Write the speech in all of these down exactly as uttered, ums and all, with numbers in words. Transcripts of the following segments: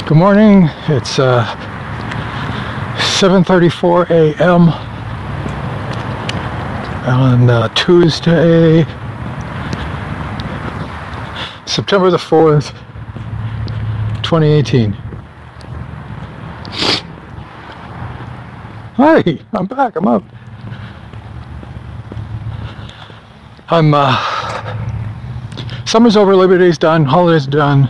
Good morning. It's uh, seven thirty-four a m on uh, Tuesday, September the fourth, twenty eighteen. Hi, I'm back. I'm up. I'm, uh, summer's over, Labor Day's done, holidays done.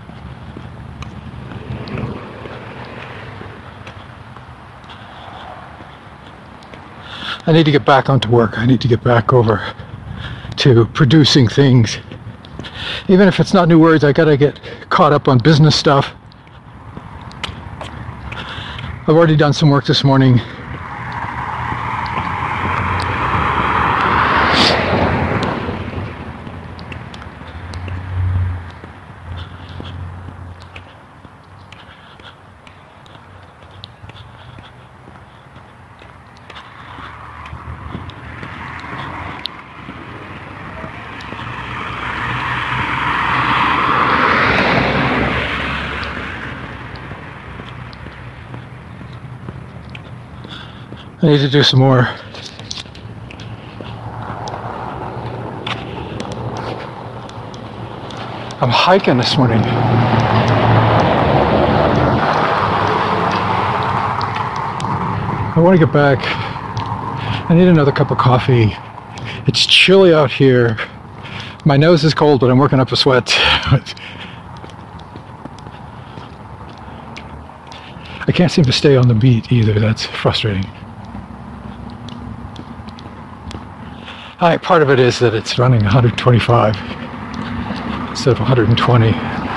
I need to get back onto work. I need to get back over to producing things. Even if it's not new words, I gotta get caught up on business stuff. I've already done some work this morning. I need to do some more. I'm hiking this morning. I want to get back. I need another cup of coffee. It's chilly out here. My nose is cold, but I'm working up a sweat. I can't seem to stay on the beat either. That's frustrating. Hi, part of it is that it's running one hundred twenty-five instead of one hundred twenty.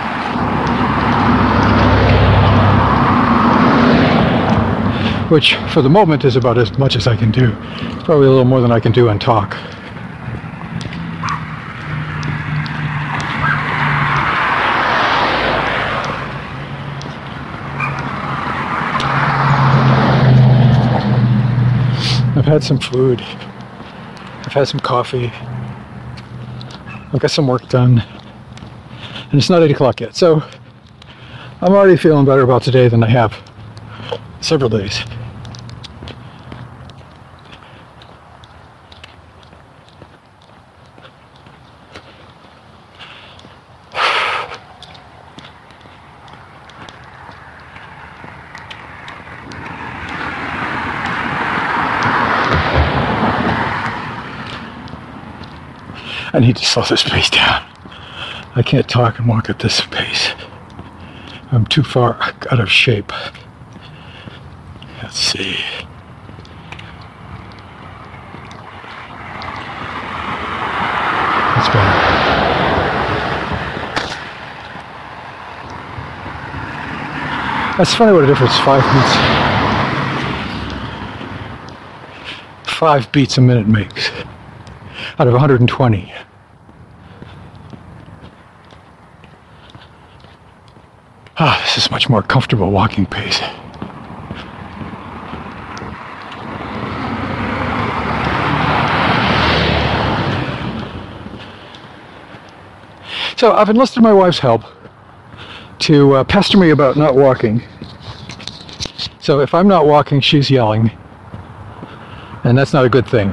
Which, for the moment, is about as much as I can do. It's probably a little more than I can do and talk. I've had some food. I've had some coffee. I've got some work done. And it's not eight o'clock yet. So I'm already feeling better about today than I have several days. I need to slow this pace down. I can't talk and walk at this pace. I'm too far out of shape. Let's see. That's better. That's funny what a difference five beats. Five beats a minute makes. Out of one hundred twenty. Ah, this is much more comfortable walking pace. So I've enlisted my wife's help to uh, pester me about not walking. So if I'm not walking, she's yelling. And that's not a good thing.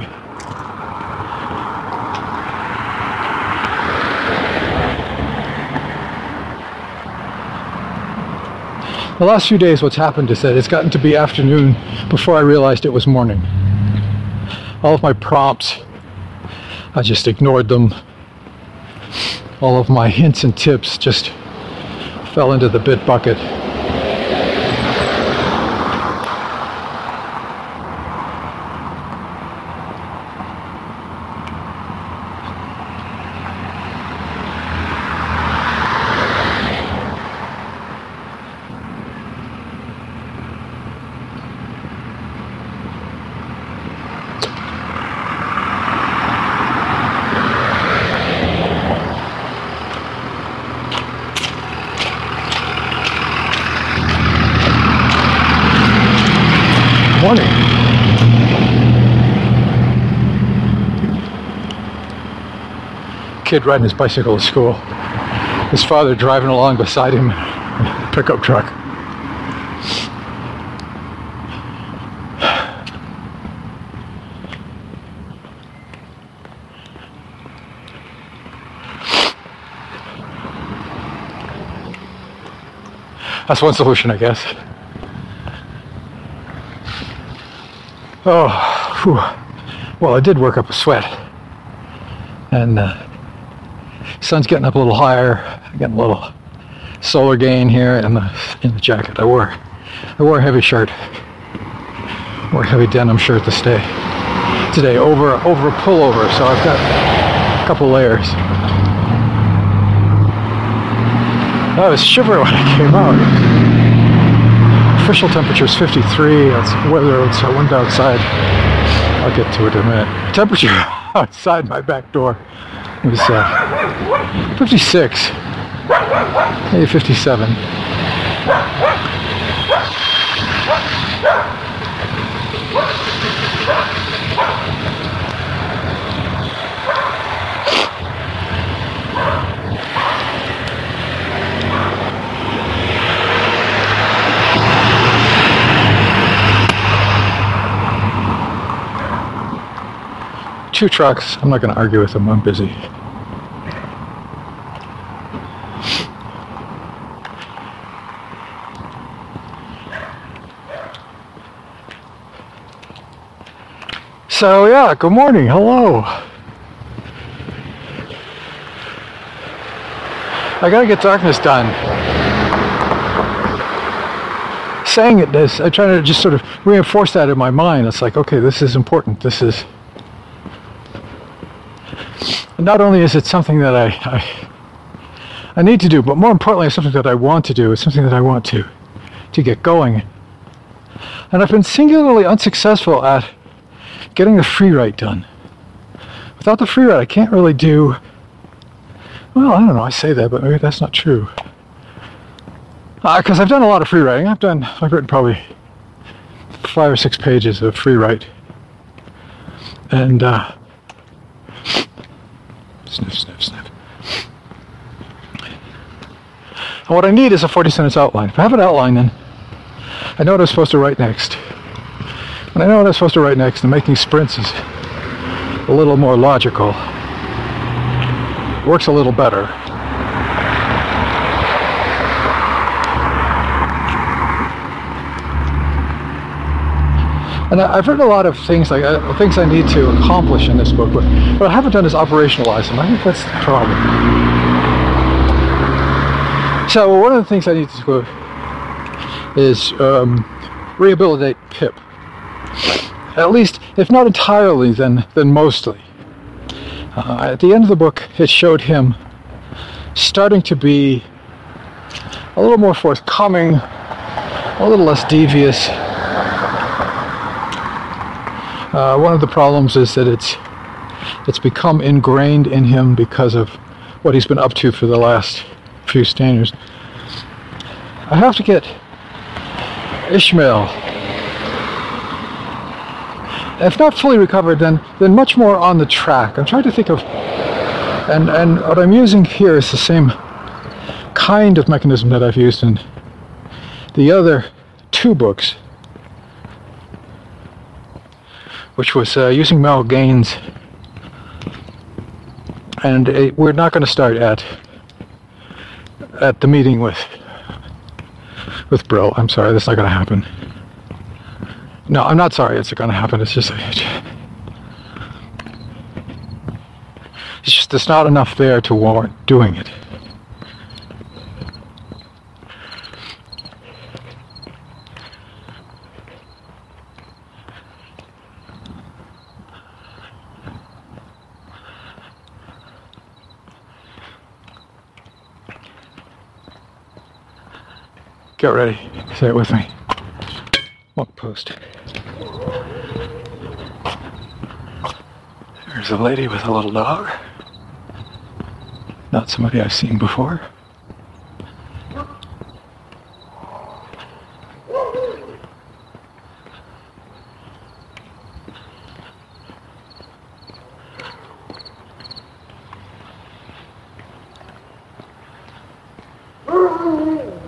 The last few days what's happened is that it's gotten to be afternoon before I realized it was morning. All of my prompts, I just ignored them. All of my hints and tips just fell into the bit bucket. Morning. Kid riding his bicycle to school. His father driving along beside him. pickup truck. That's one solution, I guess. Oh, whew. Well, I did work up a sweat. And uh, sun's getting up a little higher. I'm getting a little solar gain here in the in the jacket. I wore I wore a heavy shirt. I wore a heavy denim shirt to stay today over over a pullover, so I've got a couple layers. I was shivering when I came out. Official temperature is fifty-three. That's weather. It's, I went outside. I'll get to it in a minute. Temperature outside my back door was uh, fifty-six, maybe fifty-seven. Two trucks. I'm not going to argue with them. I'm busy. So yeah, good morning. Hello. I got to get darkness done. Saying it this, I try to just sort of reinforce that in my mind. It's like, okay, this is important. This is. Not only is it something that I, I I need to do, but more importantly, it's something that I want to do. It's something that I want to to get going. And I've been singularly unsuccessful at getting the free write done. Without the free write, I can't really do. Well, I don't know. I say that, but maybe that's not true. Because uh, I've done a lot of free writing. I've done. I've written probably five or six pages of free write, and. Uh, Sniff, sniff, sniff. And what I need is a forty sentence outline. If I have an outline, then I know what I'm supposed to write next. When I know what I'm supposed to write next, then making sprints is a little more logical. It works a little better. And I've written a lot of things, like uh, things I need to accomplish in this book, but what I haven't done is operationalize them. I think that's the problem. So one of the things I need to do is um, rehabilitate Pip. At least, if not entirely, then then mostly. Uh, at the end of the book, it showed him starting to be a little more forthcoming, a little less devious. Uh, one of the problems is that it's it's become ingrained in him because of what he's been up to for the last few standards. I have to get Ishmael, if not fully recovered, then then much more on the track. I'm trying to think of, and and what I'm using here is the same kind of mechanism that I've used in the other two books, which was uh, using Mel Gaines. And uh, we're not going to start at at the meeting with with Brill. I'm sorry, that's not going to happen. No, I'm not sorry it's going to happen. It's just it's just there's not enough there to warrant doing it. Get ready. Say it with me. Walk post. There's a lady with a little dog. Not somebody I've seen before.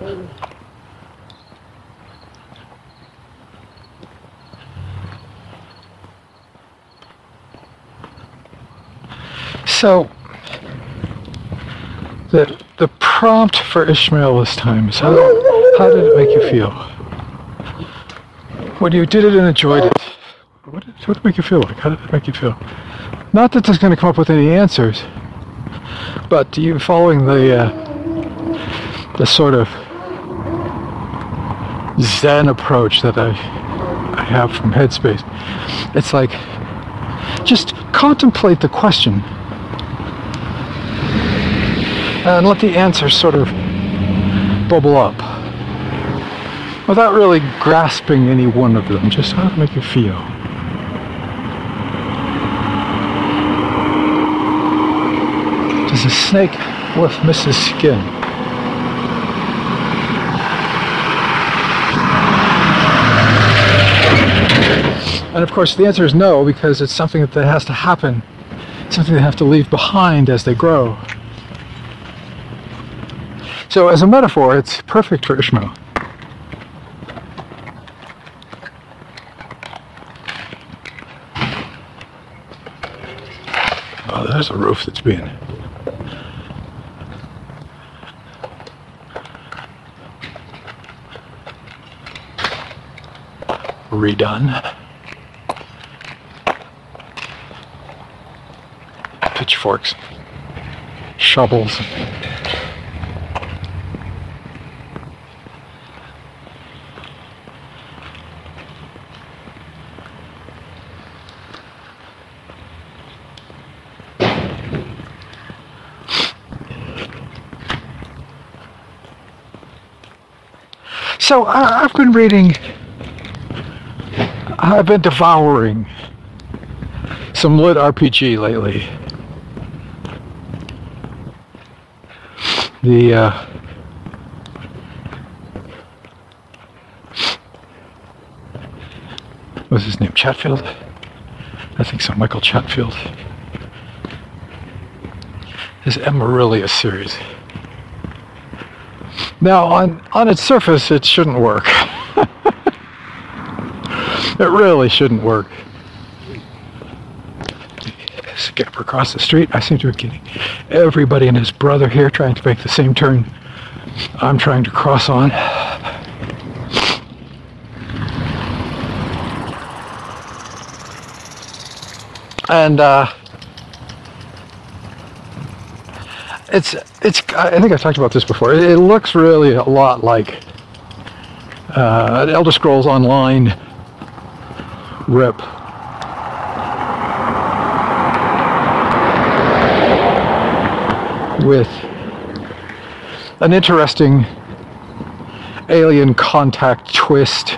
So, the the prompt for Ishmael this time is how, how did it make you feel? When you did it and enjoyed it, what did, what did it make you feel like? How did it make you feel? Not that it's going to come up with any answers, but you following the uh, the sort of Zen approach that I I have from Headspace. It's like just contemplate the question and let the answers sort of bubble up without really grasping any one of them. Just how to make you feel. Does a snake worth Missus Skin? And of course the answer is no, because it's something that has to happen, something they have to leave behind as they grow. So as a metaphor, it's perfect for Ishmael. Oh, there's a roof that's being redone. Pitchforks, shovels. So I, I've been reading, I've been devouring some lit R P G lately. The uh, what's his name? Chatfield? I think so. Michael Chatfield. His Amaryllis series. Now, on on its surface, it shouldn't work. It really shouldn't work. Skip across the street. I seem to be getting everybody and his brother here trying to make the same turn I'm trying to cross on. And uh, it's it's. I think I've talked about this before. It, it looks really a lot like uh, an Elder Scrolls Online rip. With an interesting alien contact twist.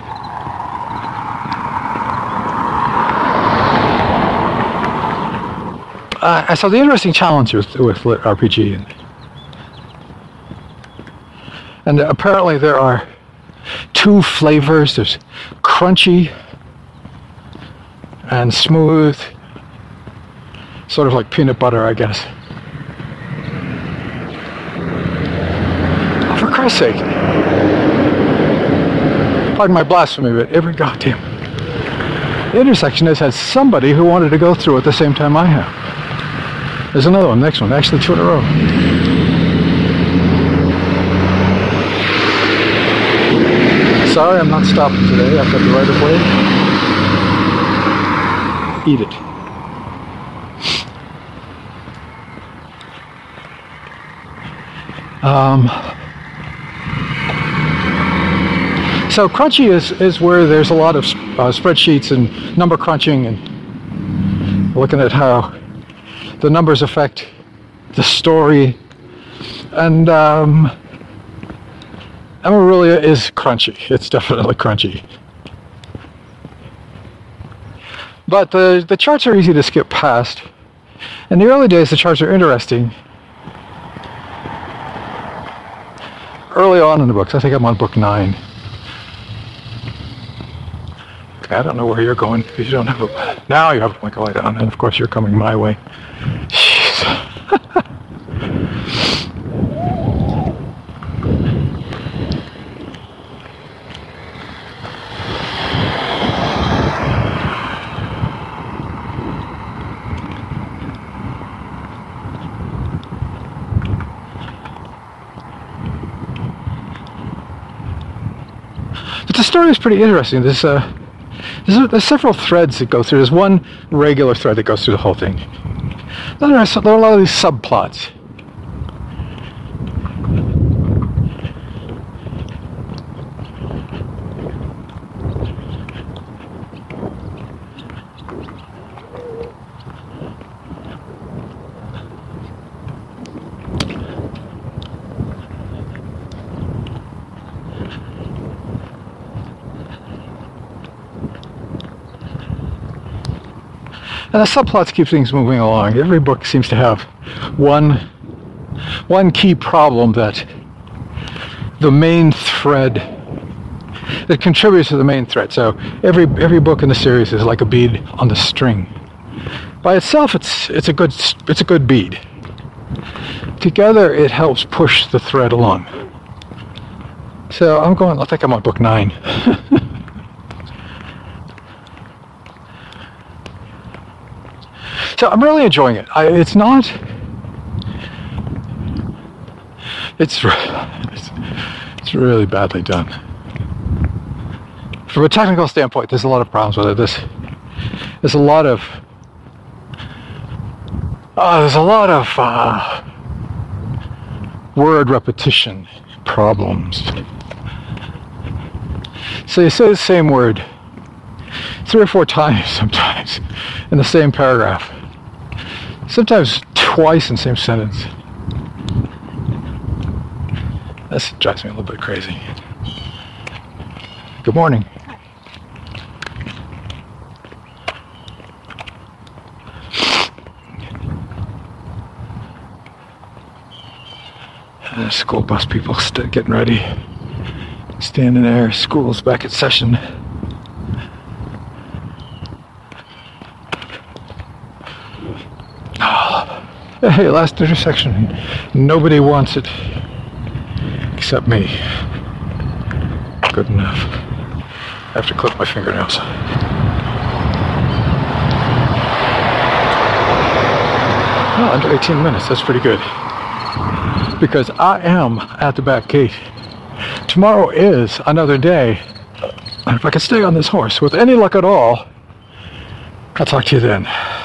Uh, so the interesting challenge with, with lit R P G, and, and apparently there are two flavors. There's crunchy and smooth, sort of like peanut butter, I guess. For Christ's sake, pardon my blasphemy, but every goddamn intersection has had somebody who wanted to go through at the same time I have. There's another one, next one, actually two in a row. Sorry, I'm not stopping today. I've got the right of way. Eat it. Um, so crunchy is, is where there's a lot of uh, spreadsheets and number crunching and looking at how the numbers affect the story. And um, Amaryllis is crunchy. It's definitely crunchy. But the, the charts are easy to skip past. In the early days, the charts are interesting. Early on in the books, I think I'm on book nine. Okay, I don't know where you're going because you don't have a... Now you have a blink light on, and of course you're coming my way. Jeez. But the story is pretty interesting. There's, uh, there's, there's several threads that go through. There's one regular thread that goes through the whole thing. Then there are, some, there are a lot of these subplots. And the subplots keep things moving along. Every book seems to have one, one key problem that the main thread, that contributes to the main thread. So every every book in the series is like a bead on the string. By itself, it's it's a good it's a good bead. Together, it helps push the thread along. So I'm going. I think I'm on book nine. So I'm really enjoying it. I, it's not. It's, it's it's really badly done. From a technical standpoint, there's a lot of problems with it. There's there's a lot of uh, there's a lot of uh, word repetition problems. So you say the same word three or four times sometimes in the same paragraph. Sometimes twice in the same sentence. This drives me a little bit crazy. Good morning. Uh, school bus people st- getting ready. Standing there. School's back at session. Hey, last intersection. Nobody wants it. Except me. Good enough. I have to clip my fingernails. Oh, under eighteen minutes. That's pretty good. Because I am at the back gate. Tomorrow is another day. And if I can stay on this horse with any luck at all, I'll talk to you then.